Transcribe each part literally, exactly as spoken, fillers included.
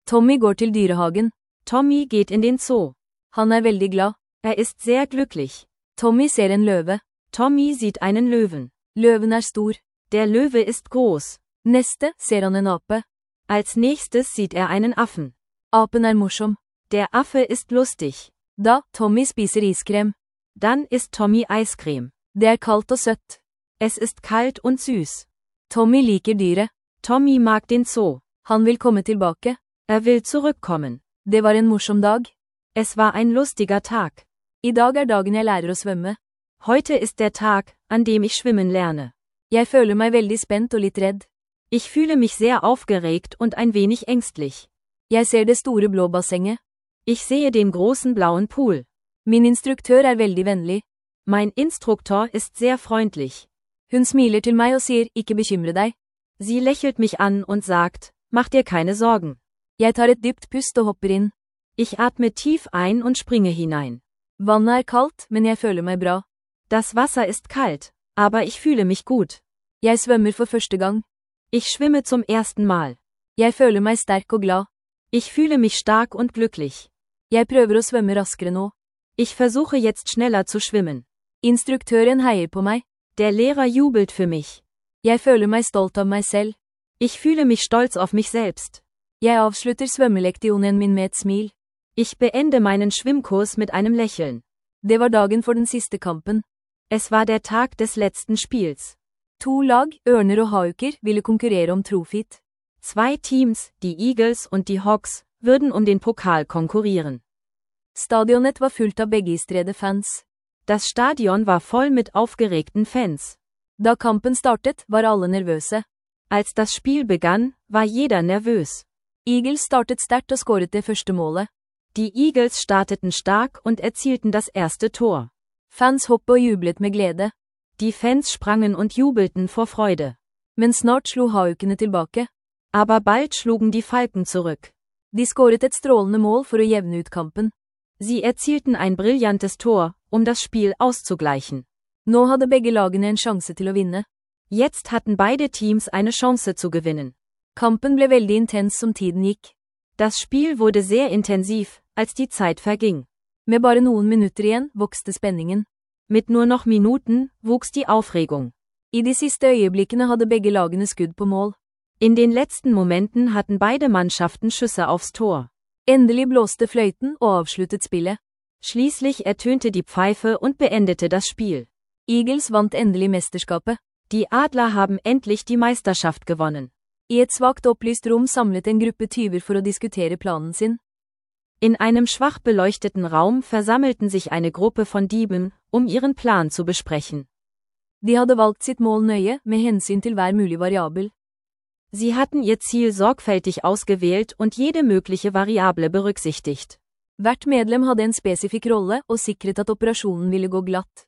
Tommy går til dyrehagen. Tommy geht in den Zoo. Han er veldig glad. Er ist sehr glücklich. Tommy ser en løve. Tommy sieht einen Löwen. Løven er stor. Der Löwe ist groß. Neste ser han en ape. Als nächstes sieht er einen Affen. Apen er morsom. Der Affe ist lustig. Da, Tommy spiser iskrem. Dann isst Tommy Eiscreme. Det er kaldt og søtt. Es ist kalt und süß. Tommy liker dyret. Tommy mag den Zoo. Han vil komme tilbake. Er will zurückkommen. Det var en morsom dag. Es war ein lustiger Tag. I dag er dagen jeg lærer å svømme. Heute ist der Tag, an dem ich schwimmen lerne. Jeg føler meg veldig spent og litt redd. Ich fühle mich sehr aufgeregt und ein wenig ängstlich. Jeg ser det store blå bassenget. Ich sehe den großen blauen Pool. Min instruktør er veldig vennlig. Mein Instruktor ist sehr freundlich. Hun smiler til meg og sier, ikke bekymre deg. Sie lächelt mich an und sagt, mach dir keine Sorgen. Jeg tar et dypt pust og hopper inn. Ich atme tief ein und springe hinein. Vannet er kaldt, men jeg føler meg bra. Das Wasser ist kalt, aber ich fühle mich gut. Jeg svømmer for første gang. Ich schwimme zum ersten Mal. Jeg føler meg sterk og glad. Ich fühle mich stark und glücklich. Jeg prøver å svømme raskere nå. Ich versuche jetzt schneller zu schwimmen. Instruktøren heier på meg. Der Lehrer jubelt für mich. Jeg føler meg stolt av meg selv. Ich fühle mich stolz auf mich selbst. Jeg avslutter svømmelektionen min med et smil. Ich beende meinen Schwimmkurs mit einem Lächeln. Det var dagen for den siste kampen. Es war der Tag des letzten Spiels. To lag, ørner og hauker, ville konkurrere om trofit. Zwei Teams, die Eagles und die Hawks, würden um den Pokal konkurrieren. Stadionet var fullt av begeistrede fans. Das Stadion war voll mit aufgeregten Fans. Da kampen startet, var alle nervøse. Als das Spiel begann, war jeder nervös. Eagles startet sterkt og skåret det første målet. Die Eagles starteten stark und erzielten das erste Tor. Fans hoppet og jublet med glede. Die Fans sprangen und jubelten vor Freude. Men snart slo haukene tilbake. Aber bald schlugen die Falken zurück. De skåret et strålende mål for å jevne ut kampen. Sie erzielten ein brillantes Tor, um das Spiel auszugleichen. Nå hadde begge lagene en sjanse til å vinne. Jetzt hatten beide Teams eine Chance zu gewinnen. Kampen ble veldig intens som tiden gikk. Das Spiel wurde sehr intensiv, als die Zeit verging. Med bare noen minutter igjen, vokste spenningen. Mit nur noch Minuten, wuchs die Aufregung. I de siste øyeblikkene hadde begge lagene skudd på mål. In den letzten Momenten hatten beide Mannschaften Schüsse aufs Tor. Endelig blåste fløyten og avsluttet spillet. Schließlich ertönte die Pfeife und beendete das Spiel. Eagles vant endelig mesterskapet. Die Adler haben endlich die Meisterschaft gewonnen. I et svakt opplyst rom samlet en gruppe tyver for å diskutere planen sin. In einem schwach beleuchteten Raum versammelten sich eine Gruppe von Dieben, um ihren Plan zu besprechen. De hadde valgt sitt mål nøye, med hensyn til hver mulig variabel. Sie hatten ihr Ziel sorgfältig ausgewählt und jede mögliche Variable berücksichtigt. Hvert medlem hadde en spesifikk rolle og sikret at operasjonen ville gå glatt.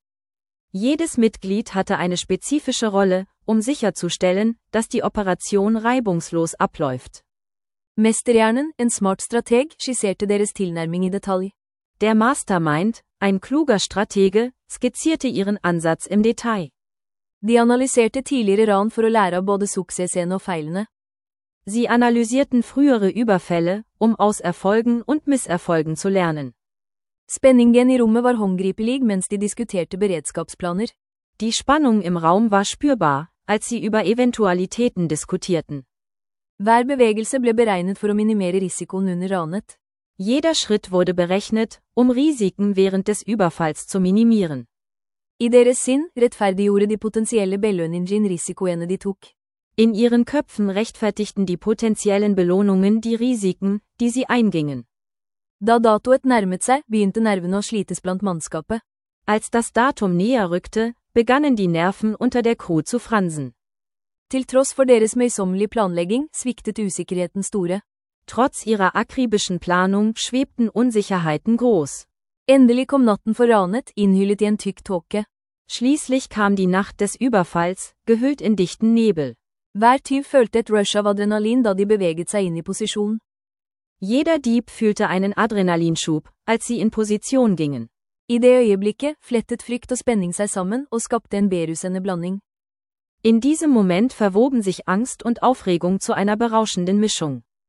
Jedes Mitglied hatte eine spezifische Rolle, um sicherzustellen, dass die Operation reibungslos abläuft. Mesterhjernen, en smart strateg, skisserte deres tilnærming i detalj. Der Mastermind, ein kluger Stratege, skizzierte ihren Ansatz im Detail. De analyserte tidligere ran for å lære av både suksessene og feilene. Sie analysierten frühere Überfälle, um aus Erfolgen und Misserfolgen zu lernen. Spenningen i rommet var håndgripelig mens de diskuterte beredskapsplaner. Die Spannung im Raum war spürbar, als sie über Eventualitäten diskutierten. Hver bevegelse ble beregnet for å minimere risikoen under ranet. Jeder Schritt wurde berechnet, um Risiken während des Überfalls zu minimieren. I deres sinn rettferdiggjorde de potensielle belønningen risikoene de tok. In ihren Köpfen rechtfertigten die potenziellen Belohnungen die Risiken, die sie eingingen. Da datoet nærmet seg, begynte nervene å slites blant mannskapet. Als das Datum näher rückte, begannen die Nerven unter der Crew zu fransen. Til tross for deres møysommelige planlegging, sviktet usikkerheten store. Trotz ihrer akribischen Planung schwebten Unsicherheiten groß. Endelig kom natten for ranet, innhyllet i en tykk tåke. Schließlich kam die Nacht des Überfalls, gehüllt in dichten Nebel. Hver tyv følte et rush av adrenalin da de beveget seg inn i posisjon. Jeder Dieb fühlte einen Adrenalinschub, als sie in Position gingen. I det øyeblikket flettet frykt og spenning seg sammen og skapte en berusende blanding. In diesem Moment verwoben sich Angst und Aufregung zu einer berauschenden Mischung.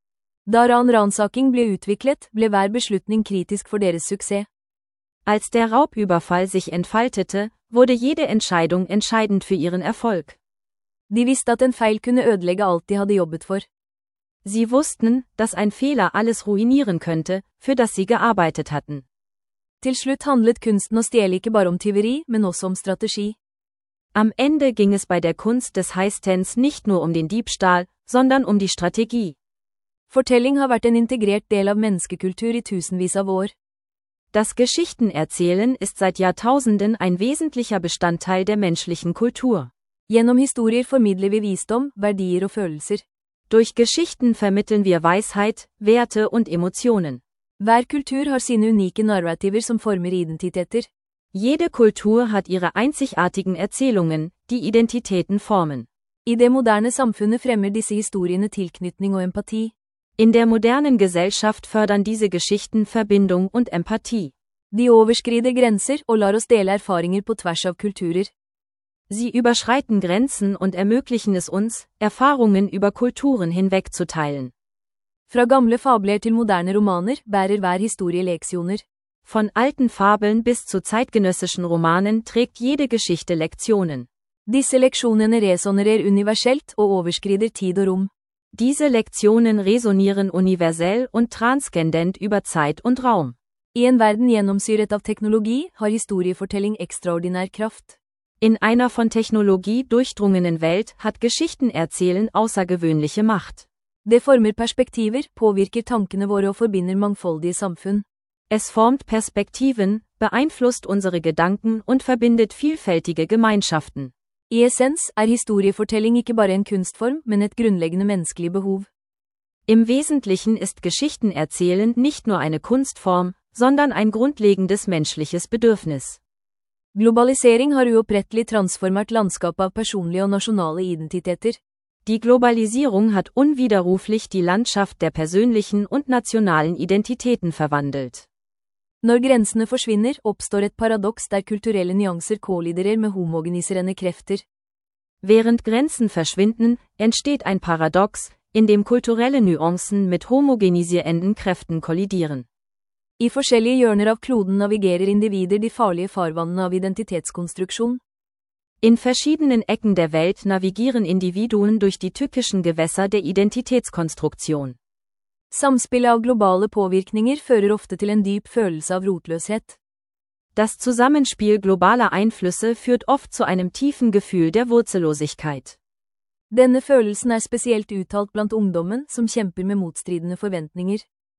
Da ran-ransaking ble utviklet, ble hver beslutning kritisk for deres suksess. Als der Raubüberfall sich entfaltete, wurde jede Entscheidung entscheidend für ihren Erfolg. De visste at en feil kunne ødelegge alt de hadde jobbet for. Sie wussten, dass ein Fehler alles ruinieren könnte, für das sie gearbeitet hatten. Til slutt handlet kunsten å stjele ikke bare om tyveri, men også om strategi. Am Ende ging es bei der Kunst des Heistens nicht nur um den Diebstahl, sondern um die Strategie. Fortelling har vært en integrert del av menneskekultur i tusenvis av år. Das Geschichtenerzählen ist seit Jahrtausenden ein wesentlicher Bestandteil der menschlichen Kultur. Gjennom historier formidler vi visdom, verdier og følelser. Durch Geschichten vermitteln wir Weisheit, Werte und Emotionen. Hver kultur har sine unike narrativer som former identiteter. Jede Kultur hat ihre einzigartigen Erzählungen, die Identitäten formen. I det moderne samfunnet fremmer disse historiene tilknytning og empati. In der modernen Gesellschaft fördern diese Geschichten Verbindung und Empathie. De overskrider grenser og lar oss dele erfaringer på tvers av kulturer. Sie überschreiten Grenzen und ermöglichen es uns, Erfahrungen über Kulturen hinweg zu teilen. Fra gamle fabler til moderne romaner bærer hver historie leksjoner. Von alten Fabeln bis zu zeitgenössischen Romanen trägt jede Geschichte Lektionen. Disse leksjonene resonerer universelt og overskrider tid og rom. Diese Lektionen resonieren universell und transcendent über Zeit und Raum. I en verden gjennomsyret av teknologi har historiefortelling ekstraordinær kraft. In einer von Technologie durchdrungenen Welt hat Geschichtenerzählen außergewöhnliche Macht. Det former perspektiver, påvirker tankene våre og forbinder mangfoldige samfunn. Es formt Perspektiven, beeinflusst unsere Gedanken und verbindet vielfältige Gemeinschaften. I essens er historiefortelling ikke bare en kunstform, men et grunnleggende menneskelig behov. Im Wesentlichen ist Geschichtenerzählen nicht nur eine Kunstform, sondern ein grundlegendes menschliches Bedürfnis. Globalisering har uopprettelig transformert landskapet av personlige og nasjonale identiteter. Die Globalisierung hat unwiderruflich die Landschaft der persönlichen und nationalen Identitäten verwandelt. Når grensene forsvinner, oppstår et paradoks der kulturelle nyanser kolliderer med homogeniserende krefter. Während Grenzen verschwinden, entsteht ein Paradox, in dem kulturelle Nuancen mit homogenisierenden Kräften kollidieren. I forskjellige hjørner av kloden navigerer individer de farlige farvannene av identitetskonstruksjon. In verschiedenen Ecken der Welt navigieren Individuen durch die tückischen Gewässer der Identitätskonstruktion. Samspillet av globale påvirkninger fører ofte til en dyp følelse av rotløshet. Das Zusammenspiel globaler Einflüsse führt oft zu einem tiefen Gefühl der Wurzellosigkeit. Denne følelsen er spesielt uttalt blant ungdommen, som kjemper med motstridende forventninger.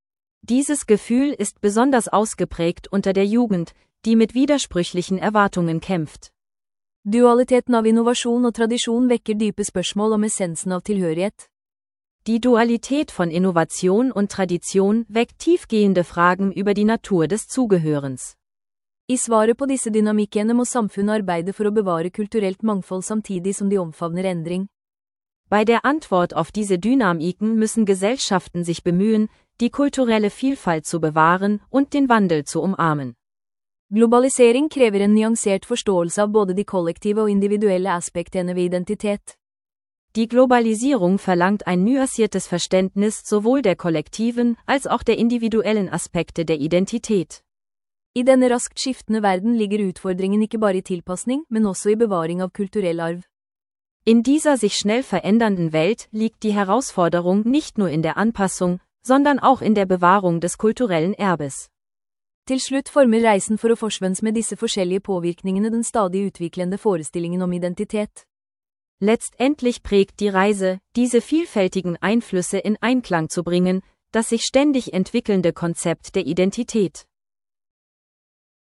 Dieses Gefühl ist besonders ausgeprägt unter der Jugend, die mit widersprüchlichen Erwartungen kämpft. Dualiteten av innovasjon og tradisjon vekker dype spørsmål om essensen av tilhørighet. Die Dualität von Innovation und Tradition weckt tiefgehende Fragen über die Natur des Zugehörens. I svaret på disse dynamikkene må samfunnet arbeide for å bevare kulturelt mangfold samtidig som de omfavner endring. Bei der Antwort auf diese Dynamiken müssen Gesellschaften sich bemühen, die kulturelle Vielfalt zu bewahren und den Wandel zu umarmen. Globalisering krever en nyansert forståelse av både de kollektive og individuelle aspektene ved identitet. Die Globalisierung verlangt ein nuanciertes Verständnis sowohl der kollektiven als auch der individuellen Aspekte der Identität. I denne raskt skiftende verden ligger utfordringen ikke bare i tilpasning, men også i bevaring av kulturell arv. In dieser sich schnell verändernden Welt liegt die Herausforderung nicht nur in der Anpassung, sondern auch in der Bewahrung des kulturellen Erbes. Til slutt former reisen for å forsvens med disse forskjellige påvirkningene den stadig utviklende forestillingen om identitet. Letztendlich prägt die Reise, diese vielfältigen Einflüsse in Einklang zu bringen, das sich ständig entwickelnde Konzept der Identität.